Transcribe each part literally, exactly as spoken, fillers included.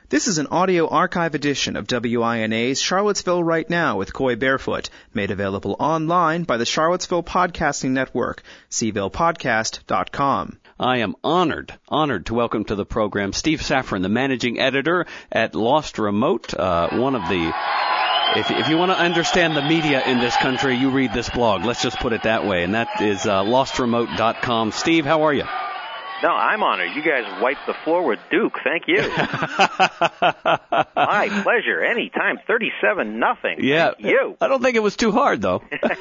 This is an audio archive edition of W I N A's Charlottesville Right Now with Coy Barefoot, made available online by the Charlottesville Podcasting Network, c ville podcast dot com. I am honored, honored to welcome to the program Steve Safran, the managing editor at Lost Remote, uh, one of the... If, if you want to understand the media in this country, you read this blog. Let's just put it that way, and that is uh, lost remote dot com. Steve, how are you? No, I'm honored. You guys wiped the floor with Duke. Thank you. My pleasure. Anytime. thirty-seven nothing. Yeah. Thank you. I don't think it was too hard, though.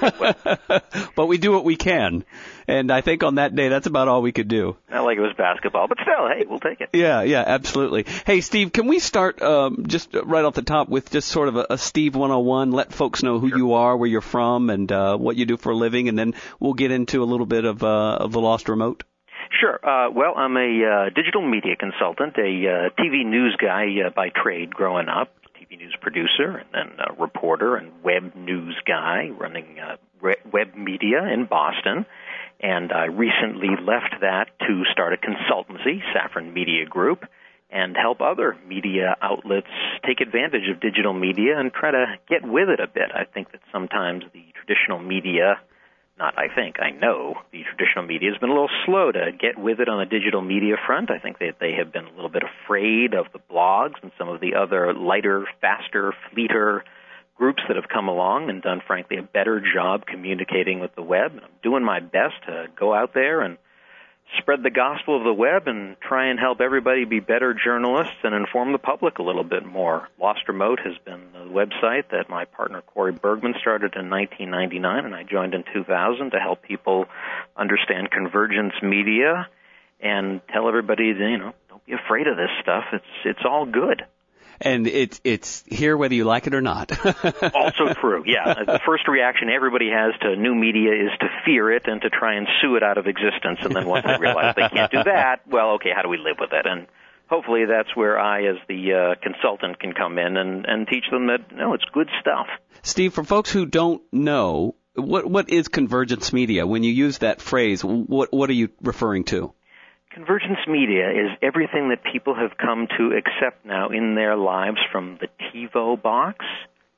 But we do what we can. And I think on that day, that's about all we could do. Not like it was basketball, but still, hey, we'll take it. Yeah, yeah, absolutely. Hey, Steve, can we start um, just right off the top with just sort of a, a Steve one oh one? Let folks know who Sure. you are, where you're from, and uh, what you do for a living, and then we'll get into a little bit of, uh, of the Lost Remote. Sure. Uh, well, I'm a uh, digital media consultant, a uh, T V news guy uh, by trade growing up, T V news producer, and then a reporter and web news guy running uh, re- web media in Boston. And I recently left that to start a consultancy, Safran Media Group, and help other media outlets take advantage of digital media and try to get with it a bit. I think that sometimes the traditional media... Not I think, I know the traditional media has been a little slow to get with it on the digital media front. I think that they have been a little bit afraid of the blogs and some of the other lighter, faster, fleeter groups that have come along and done, frankly, a better job communicating with the web. And I'm doing my best to go out there and spread the gospel of the web and try and help everybody be better journalists and inform the public a little bit more. Lost Remote has been the website that my partner Corey Bergman started in nineteen ninety-nine, and I joined in two thousand to help people understand convergence media and tell everybody, that, you know, don't be afraid of this stuff. It's it's all good. And it's it's here whether you like it or not. Also true, yeah. The first reaction everybody has to new media is to fear it and to try and sue it out of existence. And then once they realize they can't do that, well, okay, how do we live with it? And hopefully that's where I, as the uh, consultant, can come in and, and teach them that, no, it's good stuff. Steve, for folks who don't know, what what is convergence media? When you use that phrase, what what are you referring to? Convergence media is everything that people have come to accept now in their lives, from the TiVo box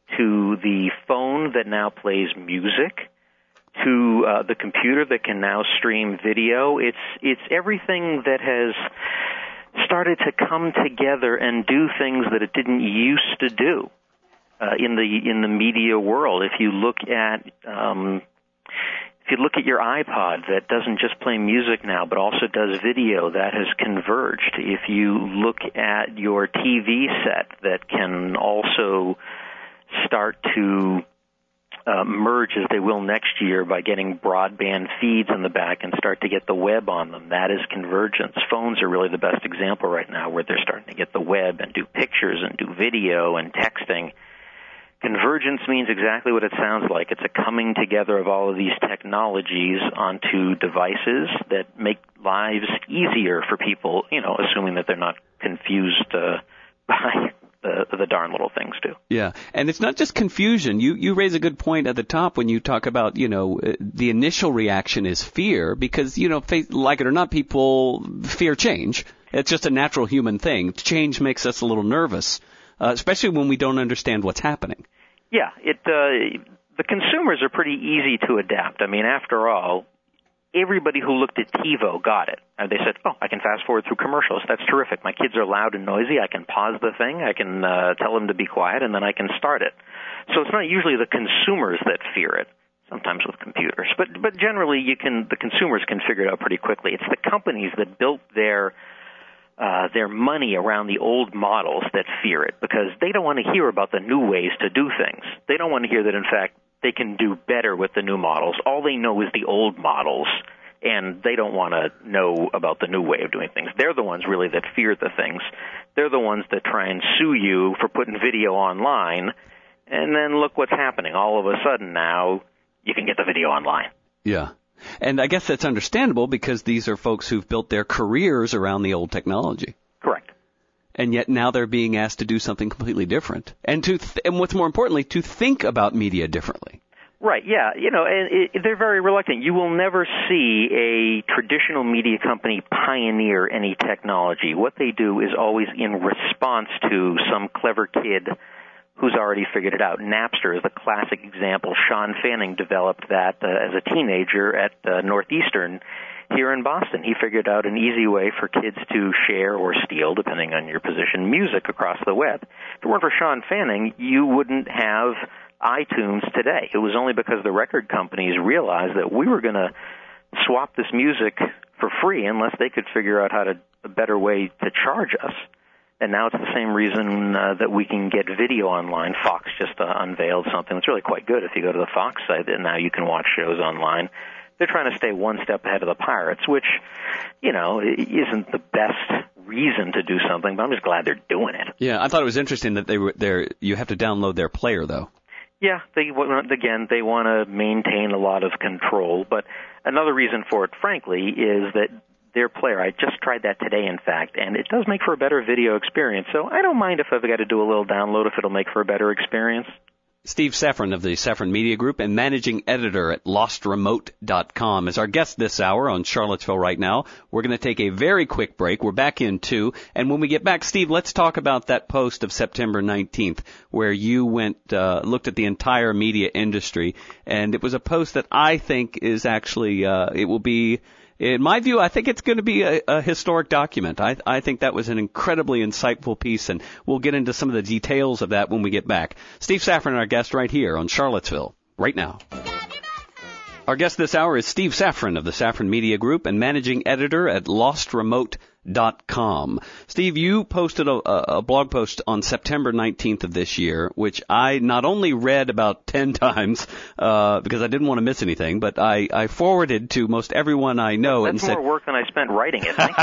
to the phone that now plays music to uh, the computer that can now stream video. It's it's everything that has started to come together and do things that it didn't used to do uh, in the in the media world. If you look at um, If you look at your iPod that doesn't just play music now but also does video, that has converged. If you look at your T V set that can also start to uh, merge, as they will next year, by getting broadband feeds in the back and start to get the web on them, that is convergence. Phones are really the best example right now, where they're starting to get the web and do pictures and do video and texting. Convergence means exactly what it sounds like. It's a coming together of all of these technologies onto devices that make lives easier for people, you know, assuming that they're not confused uh, by the, the darn little things, too. Yeah, and it's not just confusion. You you raise a good point at the top when you talk about, you know, the initial reaction is fear because, you know, like it or not, people fear change. It's just a natural human thing. Change makes us a little nervous. Uh, especially when we don't understand what's happening. Yeah, it uh, the consumers are pretty easy to adapt. I mean, after all, everybody who looked at TiVo got it. And they said, oh, I can fast forward through commercials. That's terrific. My kids are loud and noisy. I can pause the thing. I can uh, tell them to be quiet, and then I can start it. So it's not usually the consumers that fear it, sometimes with computers. But but generally, you can the consumers can figure it out pretty quickly. It's the companies that built their Uh, their money around the old models that fear it, because they don't want to hear about the new ways to do things. They don't want to hear that, in fact, they can do better with the new models. All they know is the old models, and they don't want to know about the new way of doing things. They're the ones, really, that fear the things. They're the ones that try and sue you for putting video online, and then look what's happening. All of a sudden now, you can get the video online. Yeah. And I guess that's understandable because these are folks who've built their careers around the old technology. Correct. And yet now they're being asked to do something completely different. And to th- and what's more importantly, to think about media differently. Right, yeah. You know, and it, they're very reluctant. You will never see a traditional media company pioneer any technology. What they do is always in response to some clever kid who's already figured it out. Napster is the classic example. Sean Fanning developed that uh, as a teenager at uh, Northeastern here in Boston. He figured out an easy way for kids to share or steal, depending on your position, music across the web. If it weren't for Sean Fanning, you wouldn't have iTunes today. It was only because the record companies realized that we were going to swap this music for free unless they could figure out how to a better way to charge us. And now it's the same reason uh, that we can get video online. Fox just uh, unveiled something that's really quite good. If you go to the Fox site, and now you can watch shows online. They're trying to stay one step ahead of the pirates, which, you know, isn't the best reason to do something, but I'm just glad they're doing it. Yeah, I thought it was interesting that they were there. You have to download their player, though. Yeah, they again, they want to maintain a lot of control, but another reason for it, frankly, is that their player, I just tried that today, in fact, and it does make for a better video experience, so I don't mind if I've got to do a little download if it'll make for a better experience. Steve Safran of the Safran Media Group and managing editor at lost remote dot com is our guest this hour on Charlottesville Right Now. We're going to take a very quick break. We're back in two. And when we get back, Steve, let's talk about that post of September nineteenth where you went, uh, looked at the entire media industry. And it was a post that I think is actually, uh, it will be, in my view, I think it's going to be a, a historic document. I, I think that was an incredibly insightful piece, and we'll get into some of the details of that when we get back. Steve Safran, our guest right here on Charlottesville Right Now. Our guest this hour is Steve Safran of the Safran Media Group and managing editor at lost remote dot com. Steve, you posted a, a blog post on September nineteenth of this year, which I not only read about ten times uh, because I didn't want to miss anything, but I, I forwarded to most everyone I know. That's and more said, work than I spent writing it. Thank you.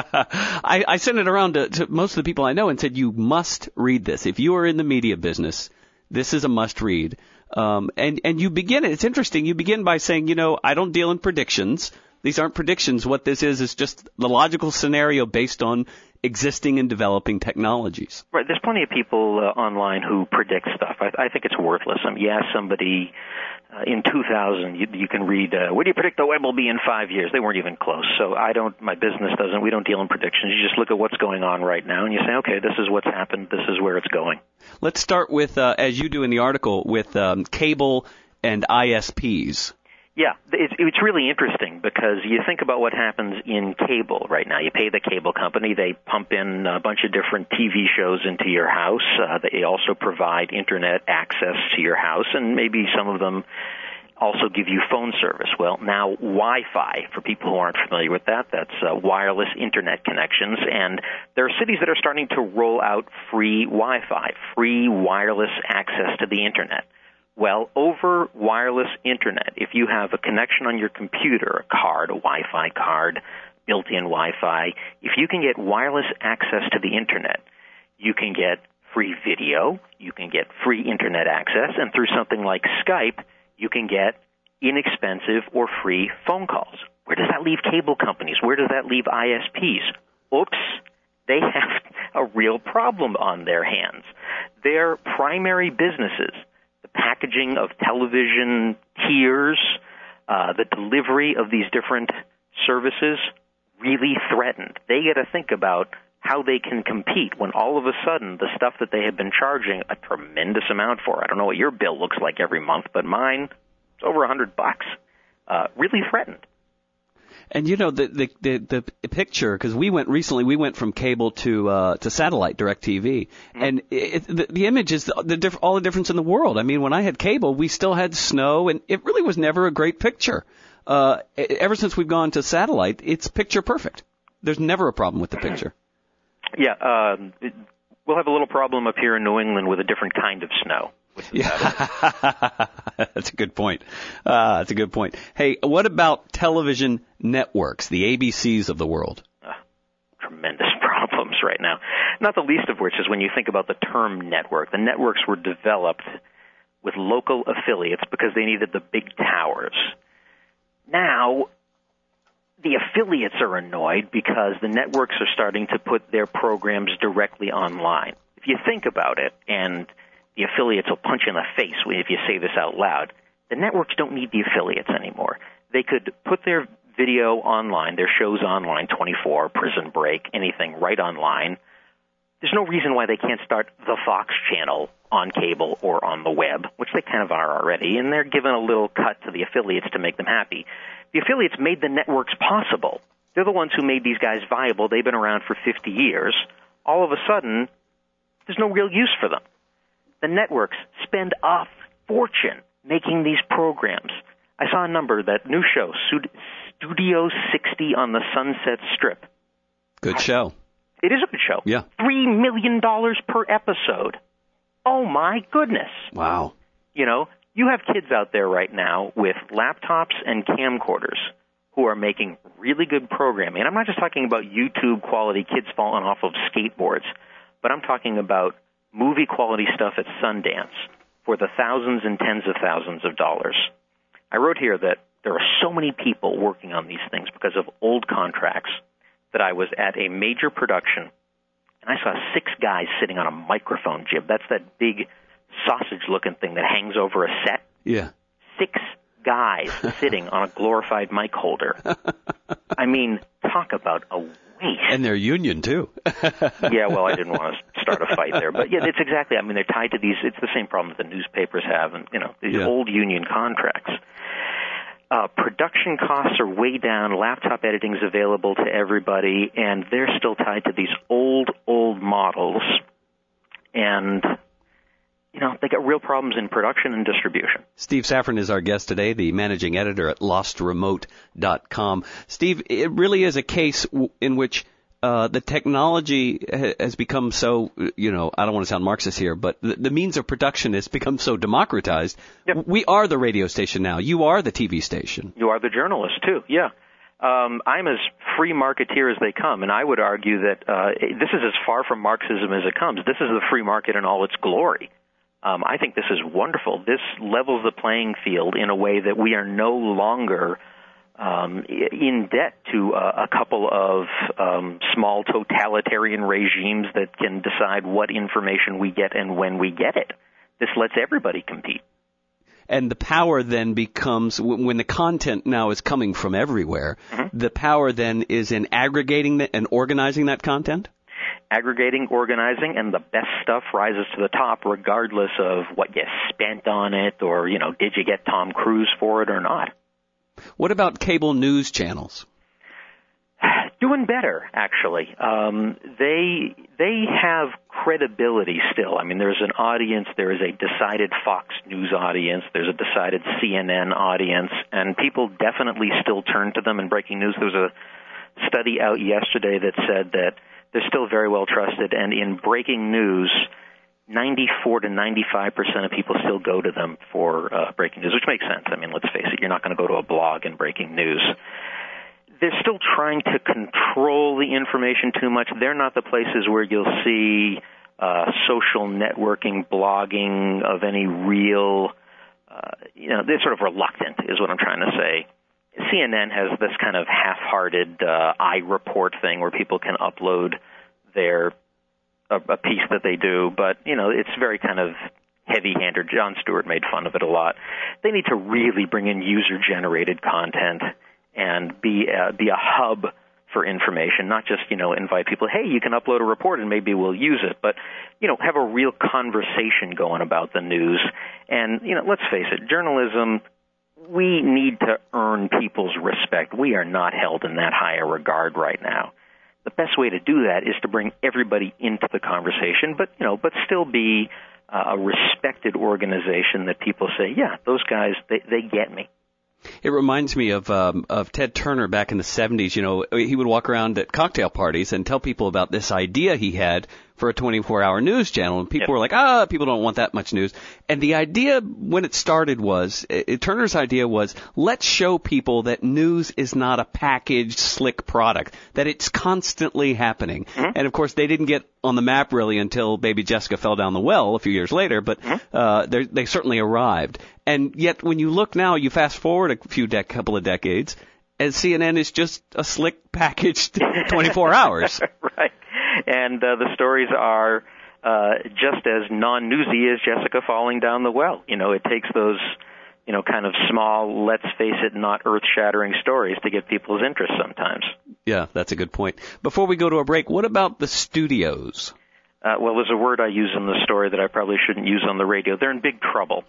I, I sent it around to, to most of the people I know and said, you must read this. If you are in the media business, this is a must read. Um, and, and you begin it. It's interesting. You begin by saying, you know, I don't deal in predictions. These aren't predictions. What this is is just the logical scenario based on existing and developing technologies. Right. There's plenty of people uh, online who predict stuff. I, I think it's worthless. I mean, you ask somebody uh, in two thousand, you, you can read, uh, what do you predict the web will be in five years? They weren't even close. So I don't, my business doesn't, we don't deal in predictions. You just look at what's going on right now and you say, okay, this is what's happened. This is where it's going. Let's start with, uh, as you do in the article, with um, cable and I S Ps. Yeah, it's, it's really interesting because you think about what happens in cable right now. You pay the cable company. They pump in a bunch of different T V shows into your house. Uh, they also provide Internet access to your house, and maybe some of them also give you phone service. Well, now Wi-Fi, for people who aren't familiar with that, that's uh, wireless Internet connections, and there are cities that are starting to roll out free Wi-Fi, free wireless access to the Internet. Well, over wireless Internet, if you have a connection on your computer, a card, a Wi-Fi card, built-in Wi-Fi, if you can get wireless access to the Internet, you can get free video, you can get free Internet access, and through something like Skype, you can get inexpensive or free phone calls. Where does that leave cable companies? Where does that leave I S Ps? Oops, they have a real problem on their hands. Their primary businesses, the packaging of television tiers, uh, the delivery of these different services, really threatened. They got to think about how they can compete when all of a sudden the stuff that they have been charging a tremendous amount for, I don't know what your bill looks like every month, but mine, it's over a hundred bucks, uh, really threatened. And you know the the the, the picture, because we went recently, we went from cable to uh, to satellite DirecTV, mm-hmm. and it, the, the image is the, the diff, all the difference in the world. I mean, when I had cable, we still had snow, and it really was never a great picture. Uh, ever since we've gone to satellite, it's picture perfect. There's never a problem with the picture. Yeah, uh, we'll have a little problem up here in New England with a different kind of snow. Yeah, that's a good point. Uh, that's a good point. Hey, what about television networks, the A B Cs of the world? Uh, tremendous problems right now. Not the least of which is when you think about the term network. The networks were developed with local affiliates because they needed the big towers. Now, the affiliates are annoyed because the networks are starting to put their programs directly online. If you think about it, and the affiliates will punch you in the face if you say this out loud, The networks don't need the affiliates anymore. They could put their video online, their shows online, twenty-four, Prison Break, anything, right online. There's no reason why they can't start the Fox channel on cable or on the web, which they kind of are already, and they're given a little cut to the affiliates to make them happy. The affiliates made the networks possible. They're the ones who made these guys viable. They've been around for fifty years. All of a sudden, there's no real use for them. The networks spend a fortune making these programs. I saw a number, that new show, Studio sixty on the Sunset Strip. Good show. It is a good show. Yeah. Three million dollars per episode. Oh, my goodness. Wow. You know, you have kids out there right now with laptops and camcorders who are making really good programming. And I'm not just talking about YouTube-quality kids falling off of skateboards, but I'm talking about movie-quality stuff at Sundance for the thousands and tens of thousands of dollars. I wrote here that there are so many people working on these things because of old contracts that I was at a major production, and I saw six guys sitting on a microphone jib. That's that big sausage-looking thing that hangs over a set. Yeah. Six guys sitting on a glorified mic holder. I mean, talk about a waste. And they're union, too. Yeah, well, I didn't want to start a fight there. But, yeah, it's exactly, I mean, they're tied to these, it's the same problem that the newspapers have, and, you know, these yeah. old union contracts. Uh, production costs are way down. Laptop editing is available to everybody, and they're still tied to these old, old models. And, you know, they got real problems in production and distribution. Steve Safran is our guest today, the managing editor at lost remote dot com. Steve, it really is a case w- in which uh, the technology ha- has become so, you know, I don't want to sound Marxist here, but the, the means of production has become so democratized. Yep. We are the radio station now. You are the T V station. You are the journalist, too, yeah. Um, I'm as free marketeer as they come, and I would argue that uh, this is as far from Marxism as it comes. This is the free market in all its glory. Um, I think this is wonderful. This levels the playing field in a way that we are no longer um, in debt to uh, a couple of um, small totalitarian regimes that can decide what information we get and when we get it. This lets everybody compete. And the power then becomes, when the content now is coming from everywhere, mm-hmm. the power then is in aggregating the, and organizing that content? Aggregating, organizing, and the best stuff rises to the top regardless of what you spent on it or, you know, did you get Tom Cruise for it or not. What about cable news channels? Doing better, actually. Um, they they have credibility still. I mean, there's an audience. There is a decided Fox News audience. There's a decided C N N audience, and people definitely still turn to them in breaking news. There was a study out yesterday that said that they're still very well trusted, and in breaking news, ninety-four to ninety-five percent of people still go to them for uh, breaking news, which makes sense. I mean, let's face it, you're not going to go to a blog in breaking news. They're still trying to control the information too much. They're not the places where you'll see uh, social networking, blogging of any real, uh, you know, they're sort of reluctant is what I'm trying to say. C N N has this kind of half-hearted uh, iReport thing where people can upload their a, a piece that they do, but, you know, it's very kind of heavy-handed. Jon Stewart made fun of it a lot. They need to really bring in user-generated content and be a, be a hub for information, not just, you know, invite people, hey, you can upload a report and maybe we'll use it, but, you know, have a real conversation going about the news. And, you know, let's face it, journalism, we need to earn people's respect. We are not held in that high a regard right now. The best way to do that is to bring everybody into the conversation, but, you know, but still be uh, a respected organization that people say, yeah, those guys, they, they get me. It reminds me of um, of Ted Turner back in the seventies. You know, he would walk around at cocktail parties and tell people about this idea he had for a twenty-four hour news channel. And people yep. were like, ah, people don't want that much news. And the idea when it started was, it, Turner's idea was, let's show people that news is not a packaged, slick product, that it's constantly happening. Mm-hmm. And, of course, they didn't get on the map really until Baby Jessica fell down the well a few years later, but mm-hmm. uh, they certainly arrived. And yet, when you look now, you fast forward a few de- couple of decades, and C N N is just a slick, packaged twenty-four hours. Right. And uh, the stories are uh, just as non-newsy as Jessica falling down the well. You know, it takes those you know, kind of small, let's face it, not earth-shattering stories to get people's interest sometimes. Yeah, that's a good point. Before we go to a break, what about the studios? Uh, well, there's a word I use in the story that I probably shouldn't use on the radio. They're in big trouble.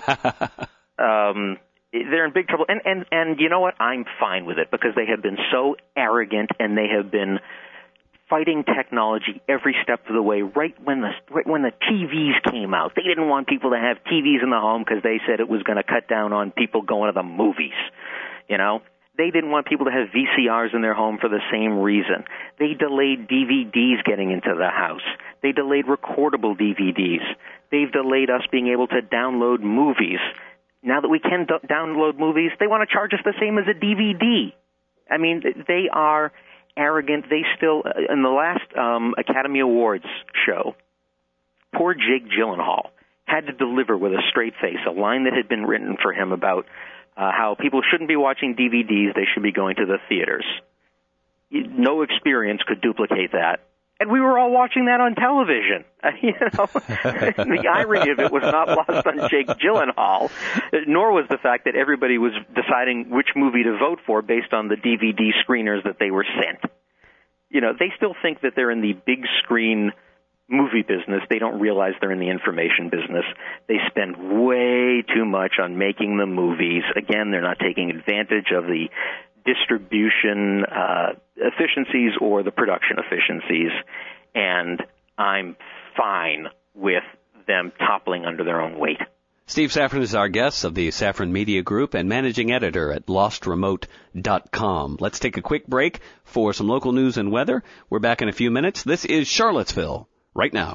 um, they're in big trouble. And, and, and you know what? I'm fine with it because they have been so arrogant and they have been fighting technology every step of the way. Right when the right when the T Vs came out, they didn't want people to have T Vs in the home because they said it was going to cut down on people going to the movies. You know, they didn't want people to have V C Rs in their home for the same reason. They delayed D V Ds getting into the house. They delayed recordable D V Ds. They've delayed us being able to download movies. Now that we can d- download movies, they want to charge us the same as a D V D. I mean, they are arrogant. They still, in the last um, Academy Awards show, poor Jake Gyllenhaal had to deliver with a straight face a line that had been written for him about uh, how people shouldn't be watching D V Ds, they should be going to the theaters. No experience could duplicate that. And we were all watching that on television. You know, the irony of it was not lost on Jake Gyllenhaal, nor was the fact that everybody was deciding which movie to vote for based on the D V D screeners that they were sent. You know, they still think that they're in the big screen movie business. They don't realize they're in the information business. They spend way too much on making the movies. Again, they're not taking advantage of the distribution uh, efficiencies or the production efficiencies, and I'm fine with them toppling under their own weight. Steve Safran is our guest of the Safran Media Group and managing editor at lost remote dot com. Let's take a quick break for some local news and weather. We're back in a few minutes. This is Charlottesville right now.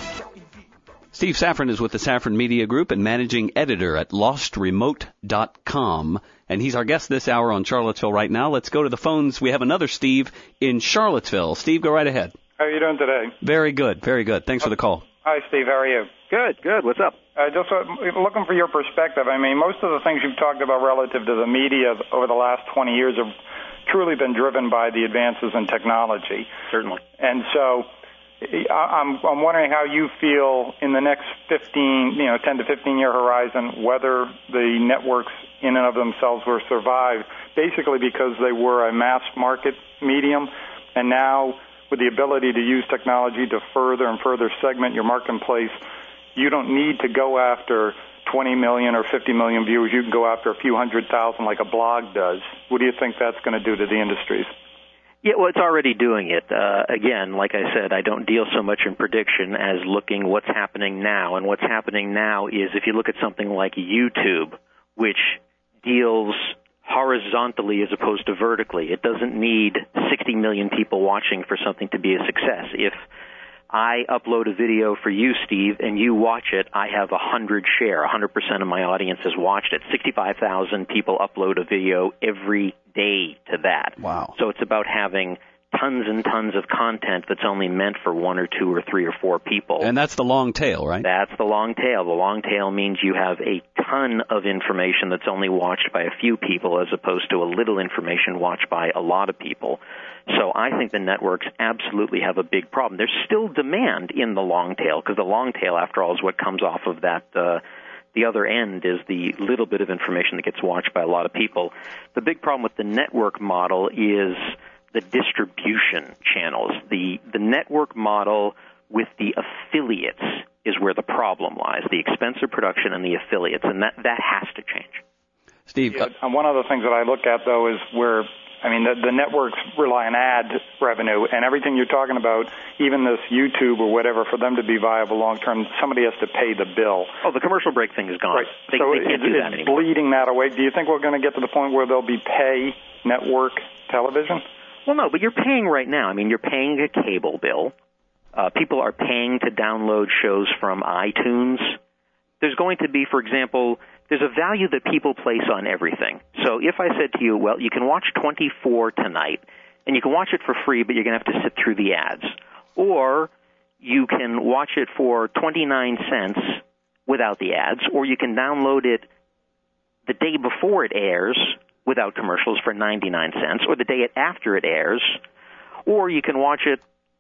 Steve Safran is with the Safran Media Group and managing editor at lost remote dot com. And he's our guest this hour on Charlottesville right now. Let's go to the phones. We have another Steve in Charlottesville. Steve, go right ahead. How are you doing today? Very good, very good. Thanks for the call. Hi, Steve. How are you? Good, good. What's up? Uh, just uh, looking for your perspective. I mean, most of the things you've talked about relative to the media over the last twenty years have truly been driven by the advances in technology. Certainly. And so I'm, I'm wondering how you feel in the next fifteen, you know, ten to fifteen year horizon, whether the networks in and of themselves will survive, basically because they were a mass market medium, and now with the ability to use technology to further and further segment your marketplace, you don't need to go after twenty million or fifty million viewers. You can go after a few hundred thousand like a blog does. What do you think that's going to do to the industries? Yeah, well, it's already doing it. Uh, again, like I said, I don't deal so much in prediction as looking what's happening now. And what's happening now is if you look at something like YouTube, which deals horizontally as opposed to vertically, it doesn't need sixty million people watching for something to be a success. If I upload a video for you, Steve, and you watch it, I have a hundred share. one hundred percent of my audience has watched it. sixty-five thousand people upload a video every day to that. Wow. So it's about having tons and tons of content that's only meant for one or two or three or four people. And that's the long tail, right? That's the long tail. The long tail means you have a ton of information that's only watched by a few people as opposed to a little information watched by a lot of people. So I think the networks absolutely have a big problem. There's still demand in the long tail because the long tail, after all, is what comes off of that. Uh, the other end is the little bit of information that gets watched by a lot of people. The big problem with the network model is the distribution channels. The the network model with the affiliates is where the problem lies, the expense of production and the affiliates, and that, that has to change. Steve. Yeah, and one of the things that I look at, though, is where, I mean, the, the networks rely on ad revenue, and everything you're talking about, even this YouTube or whatever, for them to be viable long-term, somebody has to pay the bill. Oh, the commercial break thing is gone. Right. They, so they can't it, do that it's anymore. bleeding that away. Do you think we're going to get to the point where there'll be pay network television? Well, no, but you're paying right now. I mean, you're paying a cable bill. Uh, people are paying to download shows from iTunes. There's going to be, for example, there's a value that people place on everything. So if I said to you, well, you can watch twenty-four tonight, and you can watch it for free, but you're going to have to sit through the ads. Or you can watch it for twenty-nine cents without the ads, or you can download it the day before it airs without commercials for ninety-nine cents, or the day after it airs, or you can watch it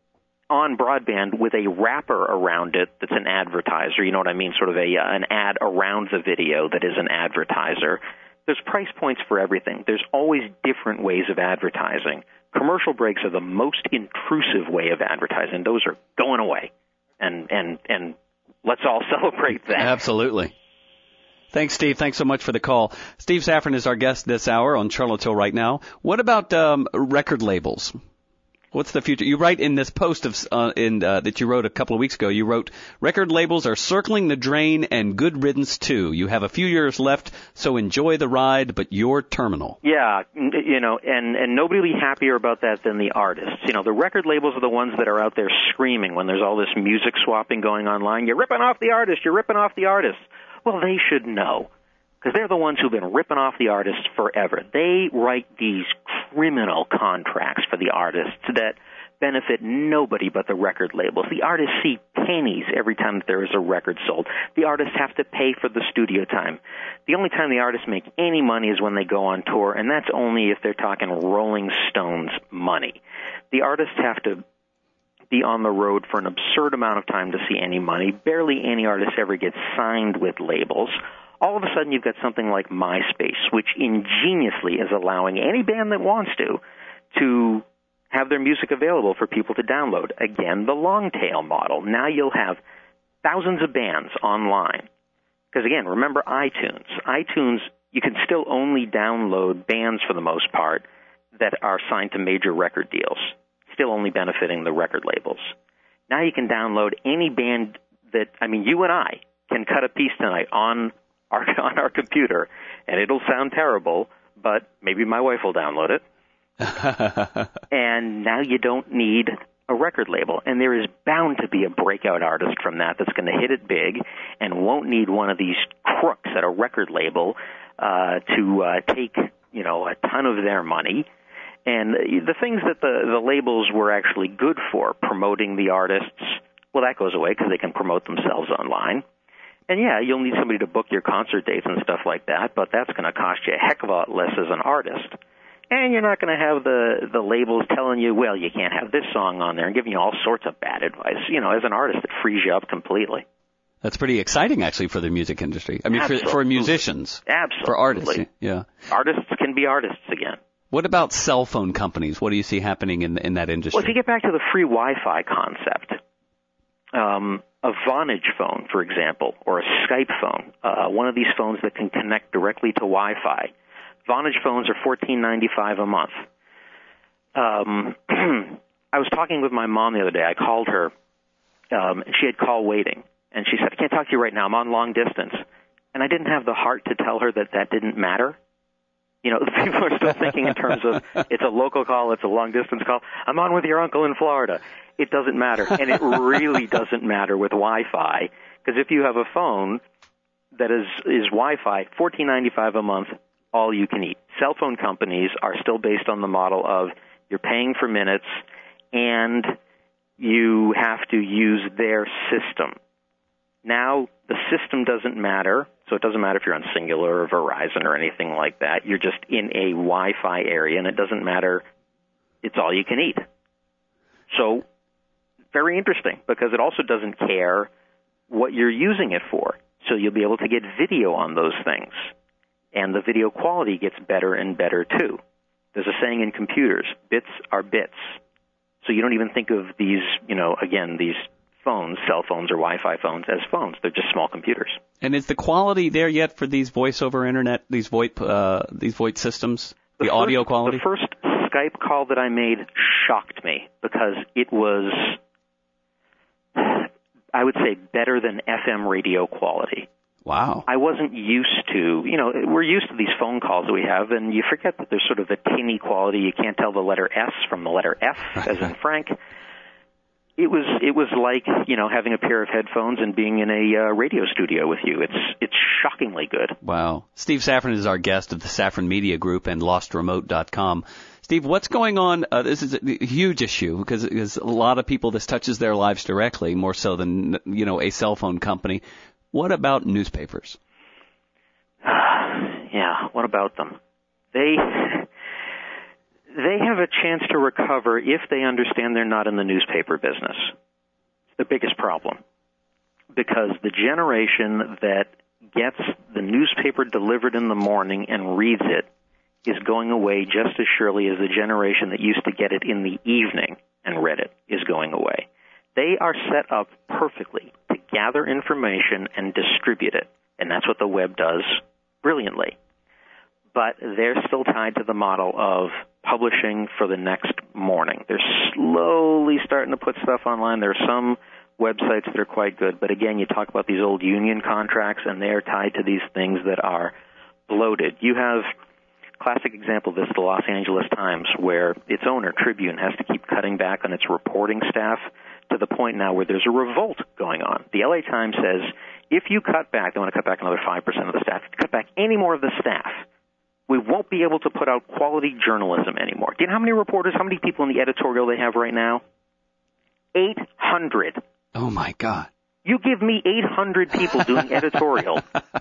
on broadband with a wrapper around it that's an advertiser. You know what I mean? Sort of a uh, an ad around the video that is an advertiser. There's price points for everything. There's always different ways of advertising. Commercial breaks are the most intrusive way of advertising. Those are going away. And and and let's all celebrate that. Absolutely. Thanks, Steve. Thanks so much for the call. Steve Safran is our guest this hour on Charlottesville Right Now. What about um, record labels? What's the future? You write in this post of uh, in uh, that you wrote a couple of weeks ago, you wrote, record labels are circling the drain and good riddance too. You have a few years left, so enjoy the ride, but you're terminal. Yeah, you know, and, and nobody will be happier about that than the artists. You know, the record labels are the ones that are out there screaming when there's all this music swapping going online. You're ripping off the artist, you're ripping off the artist. Well, they should know, because they're the ones who've been ripping off the artists forever. They write these criminal contracts for the artists that benefit nobody but the record labels. The artists see pennies every time that there is a record sold. The artists have to pay for the studio time. The only time the artists make any money is when they go on tour, and that's only if they're talking Rolling Stones money. The artists have to be on the road for an absurd amount of time to see any money. Barely any artist ever gets signed with labels. All of a sudden you've got something like MySpace, which ingeniously is allowing any band that wants to to have their music available for people to download. Again, the long tail model. Now you'll have thousands of bands online. Because again, remember iTunes. iTunes, you can still only download bands for the most part that are signed to major record deals, still only benefiting the record labels. Now you can download any band that, I mean, you and I can cut a piece tonight on our, on our computer, and it'll sound terrible, but maybe my wife will download it. And now you don't need a record label. And there is bound to be a breakout artist from that that's going to hit it big and won't need one of these crooks at a record label uh, to uh, take, you know, a ton of their money. And the things that the, the labels were actually good for, promoting the artists, well, that goes away because they can promote themselves online. And, yeah, you'll need somebody to book your concert dates and stuff like that, but that's going to cost you a heck of a lot less as an artist. And you're not going to have the, the labels telling you, well, you can't have this song on there and giving you all sorts of bad advice. You know, as an artist, it frees you up completely. That's pretty exciting, actually, for the music industry. I mean, for, for musicians. Absolutely. For artists, yeah. Artists can be artists again. What about cell phone companies? What do you see happening in in that industry? Well, if you get back to the free Wi-Fi concept, um, a Vonage phone, for example, or a Skype phone, uh, one of these phones that can connect directly to Wi-Fi, Vonage phones are fourteen ninety-five a month. Um, I was talking with my mom the other day. I called her, um, and she had call waiting, and she said, I can't talk to you right now. I'm on long distance. And I didn't have the heart to tell her that that didn't matter. You know, people are still thinking in terms of it's a local call, it's a long-distance call. I'm on with your uncle in Florida. It doesn't matter, and it really doesn't matter with Wi-Fi, because if you have a phone that is, is Wi-Fi, fourteen ninety-five a month, all you can eat. Cell phone companies are still based on the model of you're paying for minutes, and you have to use their system. Now, the system doesn't matter, so it doesn't matter if you're on Singular or Verizon or anything like that. You're just in a Wi-Fi area, and it doesn't matter. It's all you can eat. So, very interesting, because it also doesn't care what you're using it for. So you'll be able to get video on those things, and the video quality gets better and better, too. There's a saying in computers, bits are bits. So you don't even think of these, you know, again, these phones, cell phones or Wi-Fi phones as phones. They're just small computers. And is the quality there yet for these voice over internet, these VoIP, uh, these VoIP systems? The, the first, audio quality? The first Skype call that I made shocked me because it was, I would say, better than F M radio quality. Wow. I wasn't used to, you know, we're used to these phone calls that we have, and you forget that there's sort of a tinny quality. You can't tell the letter S from the letter F, right, as in Frank. It was it was like, you know, having a pair of headphones and being in a uh, radio studio with you. It's it's shockingly good. Wow. Steve Safran is our guest of the Safran Media Group and lost remote dot com. Steve, what's going on? Uh, this is a huge issue because, because a lot of people, this touches their lives directly, more so than, you know, a cell phone company. What about newspapers? Yeah, what about them? They they have a chance to recover if they understand they're not in the newspaper business. It's the biggest problem. Because the generation that gets the newspaper delivered in the morning and reads it is going away just as surely as the generation that used to get it in the evening and read it is going away. They are set up perfectly to gather information and distribute it, and that's what the web does brilliantly. But they're still tied to the model of publishing for the next morning. They're slowly starting to put stuff online. There are some websites that are quite good, but again, you talk about these old union contracts, and they're tied to these things that are bloated. You have classic example of this, the Los Angeles Times, where its owner, Tribune, has to keep cutting back on its reporting staff to the point now where there's a revolt going on. The L A Times says, if you cut back, they want to cut back another five percent of the staff, if you cut back any more of the staff, we won't be able to put out quality journalism anymore. Do you know how many reporters, how many people in the editorial they have right now? eight hundred. Oh, my God. You give me eight hundred people doing editorial,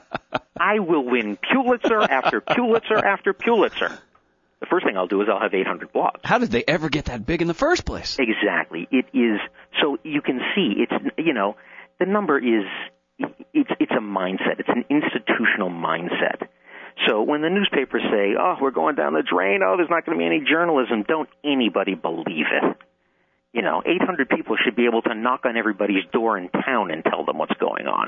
I will win Pulitzer after Pulitzer after Pulitzer. The first thing I'll do is I'll have eight hundred blogs. How did they ever get that big in the first place? Exactly. It is, so you can see, it's, you know, the number is, it's, it's a mindset. It's an institutional mindset. So when the newspapers say, oh, we're going down the drain, oh, there's not going to be any journalism, don't anybody believe it. You know, eight hundred people should be able to knock on everybody's door in town and tell them what's going on.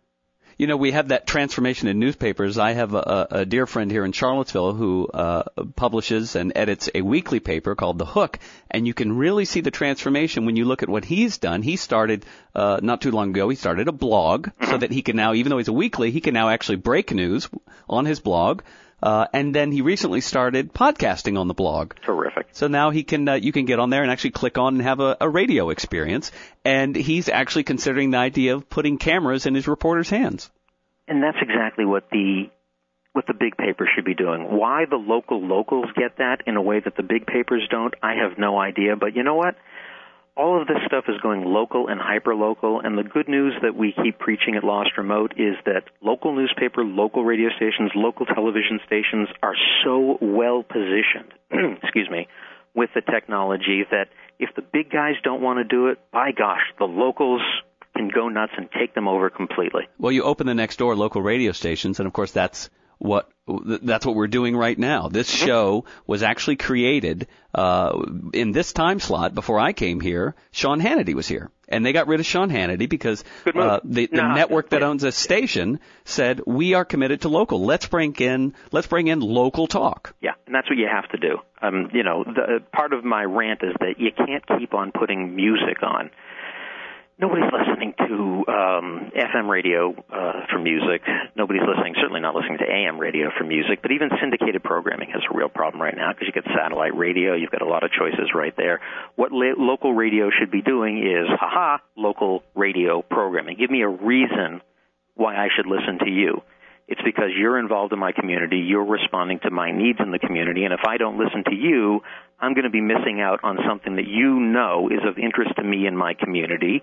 You know, we have that transformation in newspapers. I have a, a dear friend here in Charlottesville who uh, publishes and edits a weekly paper called The Hook, and you can really see the transformation when you look at what he's done. He started, uh, not too long ago, he started a blog so that he can now, even though he's a weekly, he can now actually break news on his blog. Uh, and then he recently started podcasting on the blog. Terrific. So now he can, uh, you can get on there and actually click on and have a, a radio experience. And he's actually considering the idea of putting cameras in his reporters' hands. And that's exactly what the what the big papers should be doing. Why the local locals get that in a way that the big papers don't, I have no idea. But you know what? All of this stuff is going local and hyper-local, and the good news that we keep preaching at Lost Remote is that local newspaper, local radio stations, local television stations are so well-positioned, excuse me, with the technology that if the big guys don't want to do it, by gosh, the locals can go nuts and take them over completely. Well, you open the next door local radio stations, and of course that's what that's what we're doing right now. This show was actually created uh, in this time slot before I came here. Sean Hannity was here, and they got rid of Sean Hannity because uh, the, the no, network that owns this station said we are committed to local. Let's bring in let's bring in local talk. Yeah, and that's what you have to do. Um, you know, the, part of my rant is that you can't keep on putting music on. Nobody's listening to um, F M radio uh, for music. Nobody's listening, certainly not listening to A M radio for music, but even syndicated programming has a real problem right now because you get satellite radio. You've got a lot of choices right there. What la- local radio should be doing is, haha, local radio programming. Give me a reason why I should listen to you. It's because you're involved in my community, you're responding to my needs in the community, and if I don't listen to you, I'm going to be missing out on something that you know is of interest to me in my community.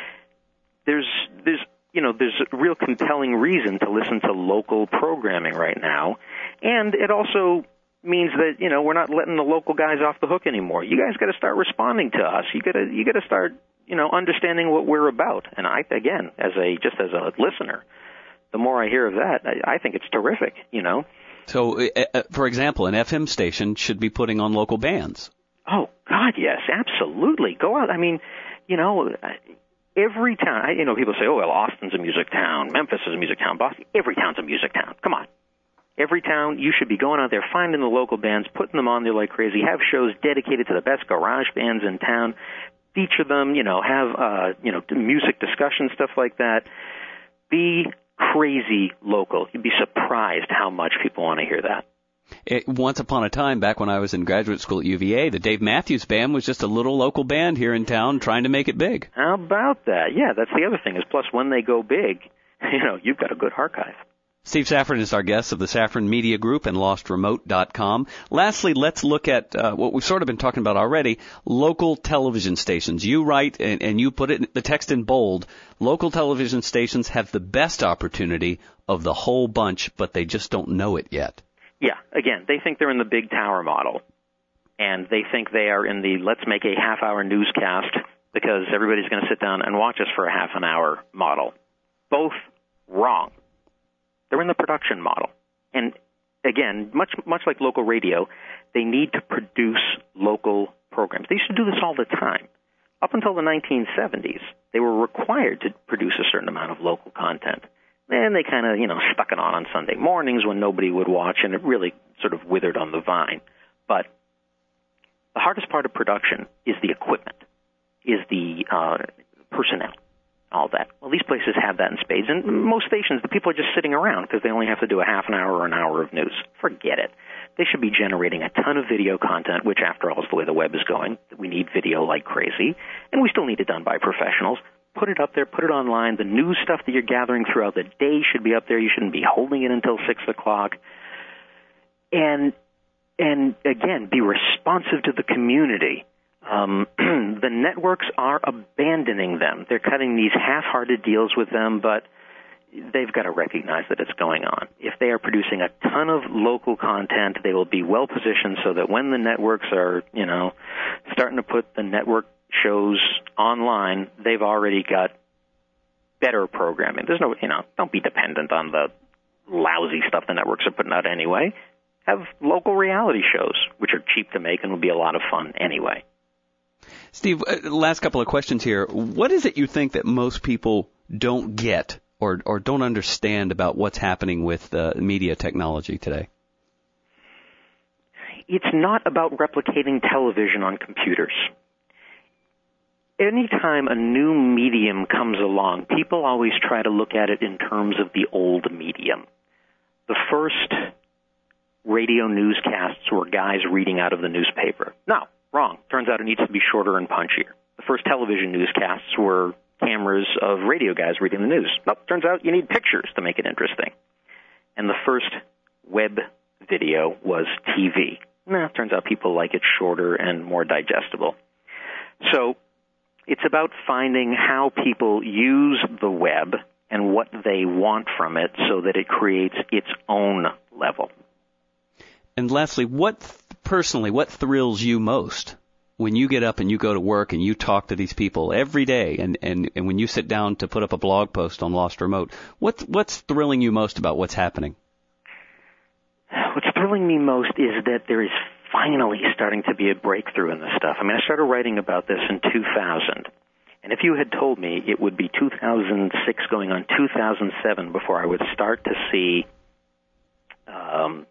There's, there's, you know, there's a real compelling reason to listen to local programming right now, and it also means that, you know, we're not letting the local guys off the hook anymore. You guys got to start responding to us. You got to, you got to start, you know, understanding what we're about. And I, again, as a just as a listener, the more I hear of that, I, I think it's terrific, you know. So, uh, for example, an F M station should be putting on local bands. Oh, God, yes, absolutely. Go out. I mean, you know, every town, I, you know, people say, oh, well, Austin's a music town, Memphis is a music town, Boston, every town's a music town. Come on. Every town, you should be going out there, finding the local bands, putting them on there like crazy, have shows dedicated to the best garage bands in town, feature them, you know, have, uh, you know, music discussion, stuff like that. Be crazy local. You'd be surprised how much people want to hear that. It, once upon a time, back when I was in graduate school at U V A, the Dave Matthews Band was just a little local band here in town trying to make it big. How about that? Yeah, that's the other thing is, plus when they go big, you know, you've got a good archive. Steve Safran is our guest of the Safran Media Group and lost remote dot com. Lastly, let's look at uh, what we've sort of been talking about already, local television stations. You write, and, and you put it the text in bold, local television stations have the best opportunity of the whole bunch, but they just don't know it yet. Yeah, again, they think they're in the big tower model. and they think they are in the let's make a half-hour newscast because everybody's going to sit down and watch us for a half an hour model. Both wrong. They're in the production model. And again, much much like local radio, they need to produce local programs. They used to do this all the time. Up until the nineteen seventies, they were required to produce a certain amount of local content. And they kind of, you know, stuck it on on Sunday mornings when nobody would watch, and it really sort of withered on the vine. But the hardest part of production is the equipment, is the uh, personnel, all that. Well, these places have that in spades, and most stations, the people are just sitting around because they only have to do a half an hour or an hour of news. Forget it. They should be generating a ton of video content, which, after all, is the way the web is going. We need video like crazy, and we still need it done by professionals. Put it up there, put it online. The news stuff that you're gathering throughout the day should be up there. You shouldn't be holding it until six o'clock. And, and again, be responsive to the community. Um, the networks are abandoning them. They're cutting these half-hearted deals with them, but they've got to recognize that it's going on. If they are producing a ton of local content, they will be well-positioned so that when the networks are, you know, starting to put the network shows online, they've already got better programming. There's no, you know, don't be dependent on the lousy stuff the networks are putting out anyway. Have local reality shows, which are cheap to make and will be a lot of fun anyway. Steve, last couple of questions here. What is it you think that most people don't get or, or don't understand about what's happening with uh, media technology today? It's not about replicating television on computers. Anytime a new medium comes along, people always try to look at it in terms of the old medium. The first radio newscasts were guys reading out of the newspaper. No, wrong. Turns out it needs to be shorter and punchier. The first television newscasts were cameras of radio guys reading the news. Nope, turns out you need pictures to make it interesting. And the first web video was T V. Nah, turns out people like it shorter and more digestible. So it's about finding how people use the web and what they want from it so that it creates its own level. And lastly, what personally, what thrills you most when you get up and you go to work and you talk to these people every day, and, and, and when you sit down to put up a blog post on Lost Remote, what's, what's thrilling you most about what's happening? What's thrilling me most is that there is finally starting to be a breakthrough in this stuff. I mean, I started writing about this in two thousand, and if you had told me it would be two thousand six going on two thousand seven before I would start to see um,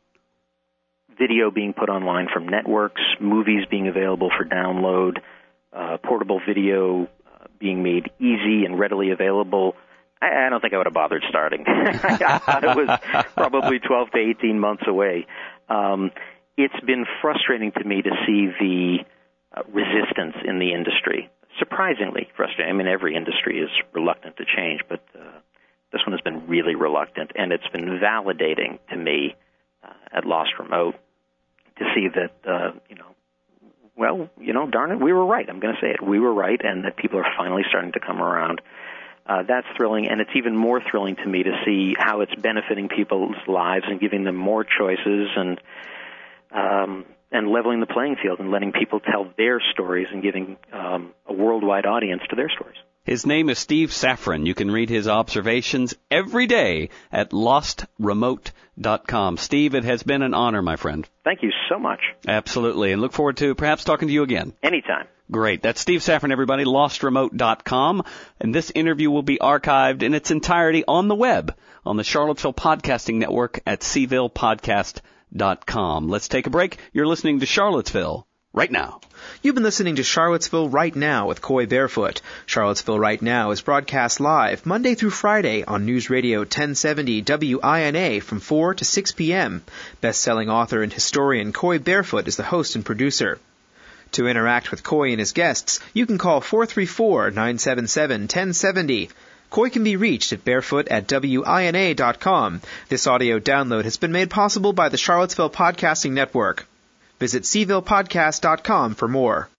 video being put online from networks, movies being available for download, uh, portable video uh, being made easy and readily available, I, I don't think I would have bothered starting. I thought it was probably twelve to eighteen months away. Um, It's been frustrating to me to see the uh, resistance in the industry. Surprisingly frustrating. I mean, every industry is reluctant to change, but uh, this one has been really reluctant, and it's been validating to me uh, at Lost Remote to see that, uh, you know, well, you know, darn it, we were right. I'm going to say it. We were right, and that people are finally starting to come around. Uh, that's thrilling, and it's even more thrilling to me to see how it's benefiting people's lives and giving them more choices and Um, and leveling the playing field and letting people tell their stories and giving um, a worldwide audience to their stories. His name is Steve Safran. You can read his observations every day at lost remote dot com. Steve, it has been an honor, my friend. Thank you so much. Absolutely, and look forward to perhaps talking to you again. Anytime. Great. That's Steve Safran, everybody, lost remote dot com. And this interview will be archived in its entirety on the web, on the Charlottesville Podcasting Network at c ville podcast dot com. Let's take a break. You're listening to Charlottesville Right Now. You've been listening to Charlottesville Right Now with Coy Barefoot. Charlottesville Right Now is broadcast live Monday through Friday on News Radio ten seventy W I N A from four to six p.m. Best-selling author and historian Coy Barefoot is the host and producer. To interact with Coy and his guests, you can call four three four, nine seven seven, one zero seven zero. Coy can be reached at barefoot at W I N A dot com. This audio download has been made possible by the Charlottesville Podcasting Network. Visit c ville podcast dot com for more.